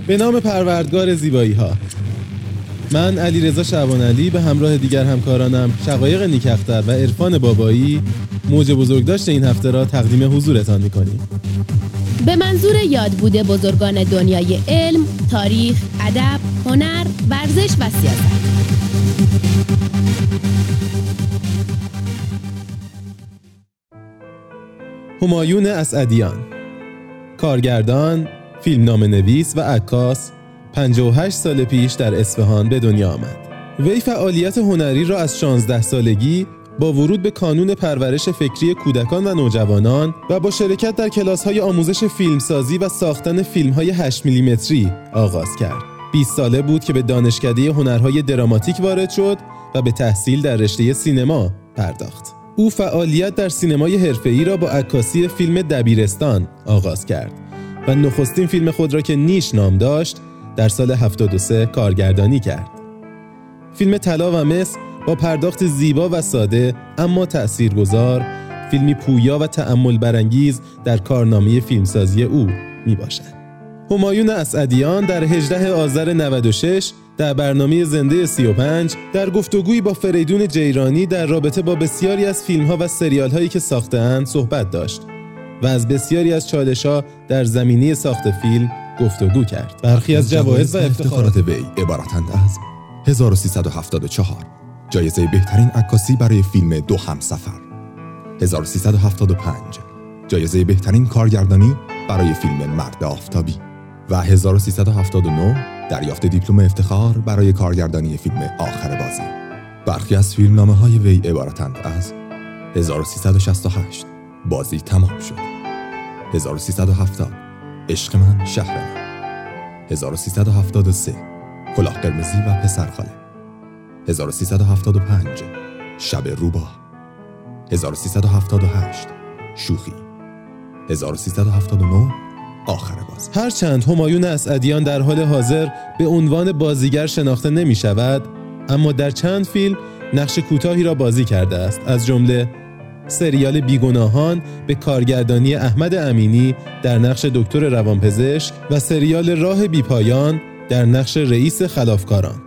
به نام پروردگار زیبایی‌ها. من علیرضا شعبانعلی به همراه دیگر همکارانم شقایق نیک‌اختر و عرفان بابایی موج بزرگداشت این هفته را تقدیم حضورتان می‌کنیم. به منظور یاد بوده بزرگان دنیای علم، تاریخ، ادب، هنر، ورزش و سیاست. همایون اسعدیان، کارگردان، فیلمنامه‌نویس و عکاس، 58 سال پیش در اصفهان به دنیا آمد. وی فعالیت هنری را از 16 سالگی با ورود به کانون پرورش فکری کودکان و نوجوانان و با شرکت در کلاس‌های آموزش فیلمسازی و ساختن فیلم‌های 8 میلیمتری آغاز کرد. 20 ساله بود که به دانشکده هنرهای دراماتیک وارد شد و به تحصیل در رشته سینما پرداخت. او فعالیت در سینمای حرفه‌ای را با عکاسی فیلم دبیرستان آغاز کرد و نخستین فیلم خود را که نیش نام داشت در سال 73 کارگردانی کرد. فیلم طلا و مس با پرداخت زیبا و ساده اما تأثیرگذار، فیلمی پویا و تأمل برانگیز در کارنامه فیلمسازی او می باشد. همایون اسعدیان در 18 آذر 96 در برنامه زنده 35 در گفتگویی با فریدون جیرانی در رابطه با بسیاری از فیلم‌ها و سریال‌هایی که ساخته‌اند صحبت داشت و از بسیاری از چالش‌ها در زمینه ساخت فیلم گفتگو کرد. برخی از جوایز و افتخارات وی عبارتند از 1374 جایزه بهترین عکاسی برای فیلم دو همسفر، 1375 جایزه بهترین کارگردانی برای فیلم مرد آفتابی و 1379 دریافت دیپلم افتخار برای کارگردانی فیلم آخر بازی. برخی از فیلمنامه‌های وی عبارتند از 1368 بازی تمام شد، 1370 عشق من شهر من، 1373 کلاه قرمزی و پسرخاله، 1375 شب روباه، 1378 شوخی، 1379 آخر باز. هرچند همایون اسعدیان در حال حاضر به عنوان بازیگر شناخته نمی شود، اما در چند فیلم نقش کوتاهی را بازی کرده است، از جمله سریال بیگناهان به کارگردانی احمد امینی در نقش دکتر روانپزشک و سریال راه بیپایان در نقش رئیس خلافکاران.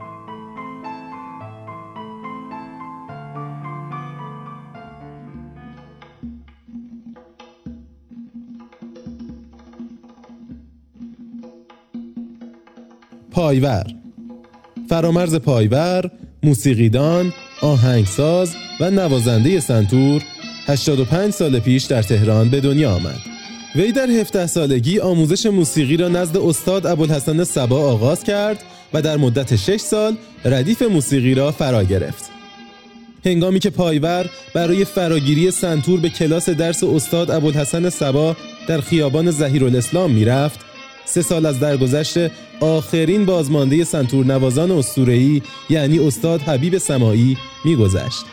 پایور، فرامرز پایور، موسیقیدان، آهنگساز و نوازنده سنتور، 85 سال پیش در تهران به دنیا آمد. وی در 17 سالگی آموزش موسیقی را نزد استاد ابوالحسن صبا آغاز کرد و در مدت 6 سال ردیف موسیقی را فرا گرفت. هنگامی که پایور برای فراگیری سنتور به کلاس درس استاد ابوالحسن صبا در خیابان ظهیرالاسلام میرفت، 3 سال از درگذشت آخرین بازمانده سنتور نوازان اسطوره‌ای یعنی استاد حبیب سماعی میگذشت.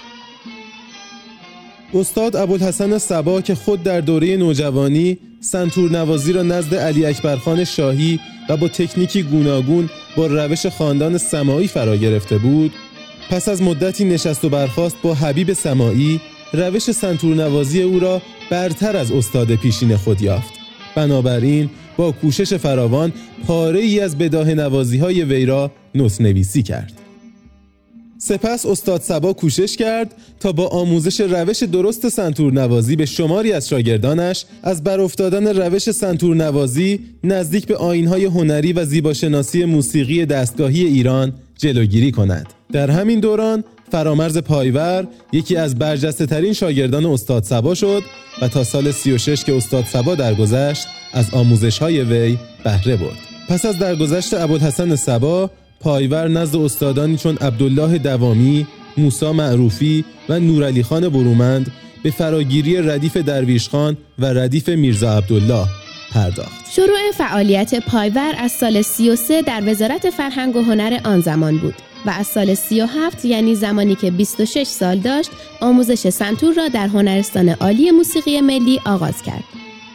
استاد ابوالحسن صبا که خود در دوره نوجوانی سنتور نوازی را نزد علی اکبرخان شاهی و با تکنیکی گوناگون با روش خاندان سماعی فرا گرفته بود، پس از مدتی نشست و برخاست با حبیب سماعی روش سنتور نوازی او را برتر از استاد پیشین خود یافت. بنابراین با کوشش فراوان پاره‌ای از بداهه نوازی‌های وی را نسخ‌نویسی کرد. سپس استاد صبا کوشش کرد تا با آموزش روش درست سنتور نوازی به شماری از شاگردانش از برافتادن روش سنتور نوازی نزدیک به آیین‌های هنری و زیباشناسی موسیقی دستگاهی ایران جلوگیری کند. در همین دوران فرامرز پایور یکی از برجسته‌ترین شاگردان استاد صبا شد و تا سال 36 که استاد صبا درگذشت از آموزش‌های وی بهره برد. پس از درگذشت ابوالحسن صبا، پایور نزد استادانی چون عبدالله دوامی، موسی معروفی و نورعلی خان برومند به فراگیری ردیف درویش خان و ردیف میرزا عبدالله پرداخت. شروع فعالیت پایور از سال 33 در وزارت فرهنگ و هنر آن زمان بود و از سال 37 یعنی زمانی که 26 سال داشت آموزش سنتور را در هنرستان عالی موسیقی ملی آغاز کرد.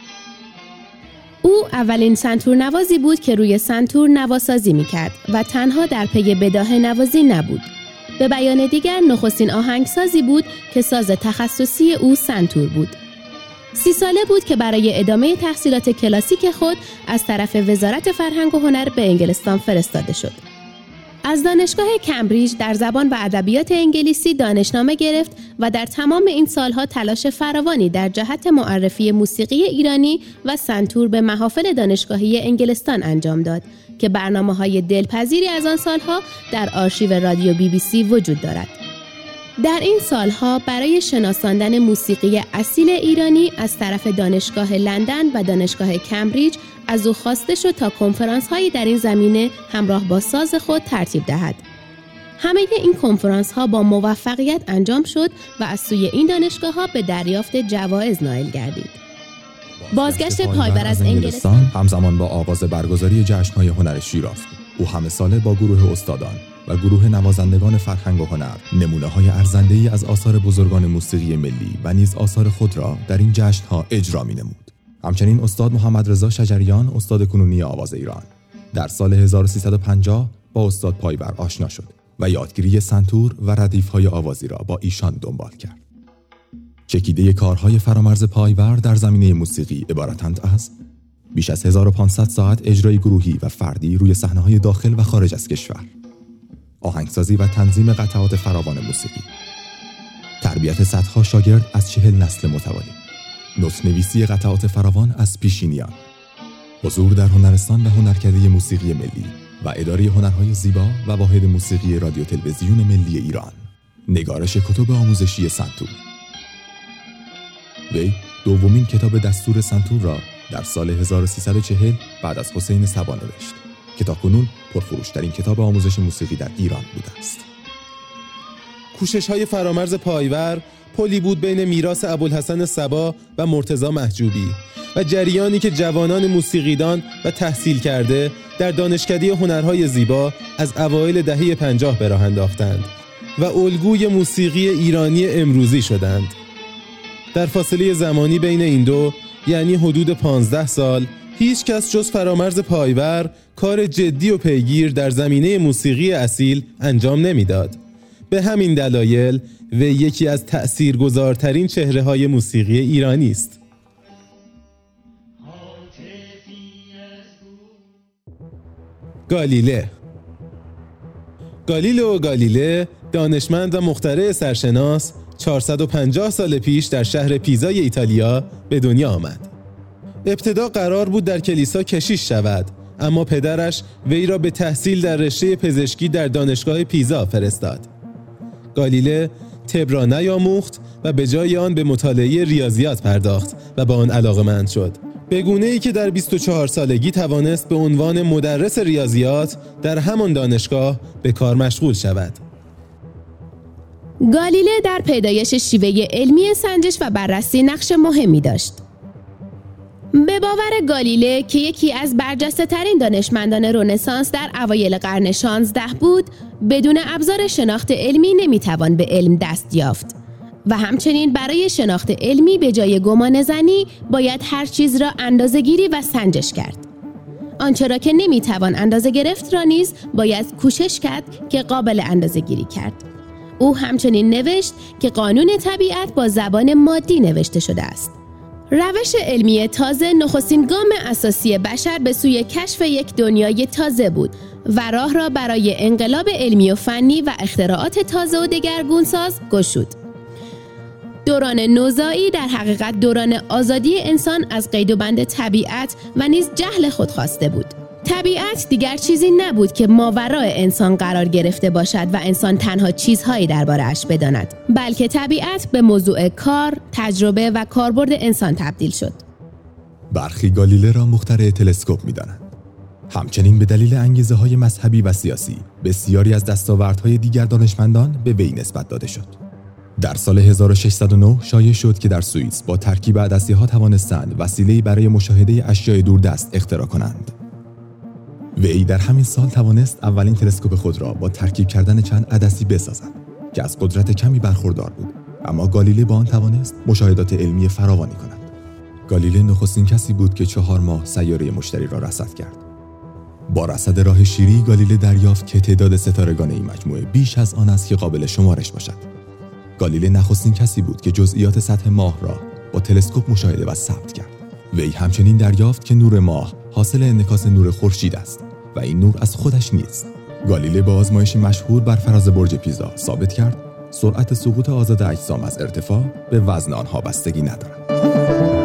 او اولین سنتور نوازی بود که روی سنتور نواسازی می‌کرد و تنها در پی بداهه نوازی نبود. به بیان دیگر نخستین آهنگسازی بود که ساز تخصصی او سنتور بود. 30 ساله بود که برای ادامه تحصیلات کلاسیک خود از طرف وزارت فرهنگ و هنر به انگلستان فرستاده شد. از دانشگاه کمبریج در زبان و ادبیات انگلیسی دانشنامه گرفت و در تمام این سالها تلاش فراوانی در جهت معرفی موسیقی ایرانی و سنتور به محافل دانشگاهی انگلستان انجام داد که برنامه‌های دلپذیری از آن سالها در آرشیو رادیو BBC وجود دارد. در این سالها برای شناساندن موسیقی اصیل ایرانی از طرف دانشگاه لندن و دانشگاه کمبریج از او خواسته شد تا کنفرانس‌هایی در این زمینه همراه با ساز خود ترتیب دهد. همه این کنفرانس‌ها با موفقیت انجام شد و از سوی این دانشگاه‌ها به دریافت جوایز نائل گردید. بازگشت پایور از انگلستان همزمان با آغاز برگزاری جشن‌های هنر شیراز، او همه ساله با گروه استادان و گروه نوازندگان فرهنگ و هنر نمونه‌های ارزنده‌ای از آثار بزرگان موسیقی ملی و نیز آثار خود را در این جشن‌ها اجرا می‌نمود. همچنین استاد محمد رضا شجریان، استاد کنونی آواز ایران، در سال 1350 با استاد پایور آشنا شد و یادگیری سنتور و ردیف‌های آوازی را با ایشان دنبال کرد. چکیده کارهای فرامرز پایور در زمینه موسیقی عبارتند از بیش از 1500 ساعت اجرای گروهی و فردی روی صحنه‌های داخل و خارج از کشور، آهنگسازی و تنظیم قطعات فراوان موسیقی، تربیت صدها شاگرد از 40 نسل متوالی، نوت‌نویسی قطعات فراوان از پیشینیان، حضور در هنرستان و هنرکده موسیقی ملی و اداره هنرهای زیبا و واحد موسیقی رادیو تلویزیون ملی ایران، نگارش کتب آموزشی سنتور. وی دومین کتاب دستور سنتور را در سال 1340 بعد از حسین صبا نوشت که تاکنون پرفروش‌ترین کتاب آموزش موسیقی در ایران بوده است. کوشش‌های فرامرز پایور پلی بود بین میراث ابوالحسن صبا و مرتضی محجوبی و جریانی که جوانان موسیقیدان و تحصیل کرده در دانشکده هنرهای زیبا از اوایل دهه 50 به راه انداختند و الگوی موسیقی ایرانی امروزی شدند. در فاصله زمانی بین این دو، یعنی حدود 15 سال، هیچ کس جز فرامرز پایور کار جدی و پیگیر در زمینه موسیقی اصیل انجام نمیداد. به همین دلایل و یکی از تأثیرگذارترین چهره‌های موسیقی ایرانی است. گالیلئو گالیله، دانشمند و مخترع سرشناس، 450 سال پیش در شهر پیزای ایتالیا به دنیا آمد. ابتدا قرار بود در کلیسا کشیش شود، اما پدرش وی را به تحصیل در رشته پزشکی در دانشگاه پیزا فرستاد. گالیله طب را نیاموخت و به جای آن به مطالعه ریاضیات پرداخت و به آن علاقه‌مند شد، به گونه‌ای که در 24 سالگی توانست به عنوان مدرس ریاضیات در همان دانشگاه به کار مشغول شود. گالیله در پیدایش شیوه علمی سنجش و بررسی نقش مهمی داشت. به باور گالیله که یکی از برجسته‌ترین دانشمندان رنسانس در اوایل قرن 16 بود، بدون ابزار شناخت علمی نمیتوان به علم دست یافت و همچنین برای شناخت علمی به جای گمان زنی باید هر چیز را اندازه‌گیری و سنجش کرد. آنچه را که نمیتوان اندازه گرفت را نیز باید کوشش کرد که قابل اندازه‌گیری کرد. او همچنین نوشت که قانون طبیعت با زبان مادی نوشته شده است. روش علمی تازه نخستین گام اساسی بشر به سوی کشف یک دنیای تازه بود و راه را برای انقلاب علمی و فنی و اختراعات تازه و دگرگونساز گشود. دوران نوزایی در حقیقت دوران آزادی انسان از قید و بند طبیعت و نیز جهل خود خواسته بود. طبیعت دیگر چیزی نبود که ماورای انسان قرار گرفته باشد و انسان تنها چیزهایی درباره‌اش بداند، بلکه طبیعت به موضوع کار، تجربه و کاربرد انسان تبدیل شد. برخی گالیله را مخترع تلسکوپ می‌دانند. همچنین به دلیل انگیزه‌های مذهبی و سیاسی، بسیاری از دستاوردهای دیگر دانشمندان به وی نسبت داده شد. در سال 1609 شایع شد که در سوئیس با ترکیب عدسی‌ها توانستند وسیله‌ای برای مشاهده اشیاء دوردست اختراع کنند. وی در همین سال توانست اولین تلسکوپ خود را با ترکیب کردن چند عدسی بسازد که از قدرت کمی برخوردار بود، اما گالیله با آن توانست مشاهدات علمی فراوانی کند. گالیله نخستین کسی بود که 4 ماه سیاره مشتری را رصد کرد. با رصد راه شیری گالیله دریافت که تعداد ستارگان این مجموعه بیش از آن است که قابل شمارش باشد. گالیله نخستین کسی بود که جزئیات سطح ماه را با تلسکوپ مشاهده و ثبت کرد. وی همچنین دریافت که نور ماه حاصل انعکاس نور خورشید است و این نور از خودش نیست. گالیله با آزمایشی مشهور بر فراز برج پیزا ثابت کرد سرعت سقوط آزاد اجسام از ارتفاع به وزن آنها بستگی ندارد.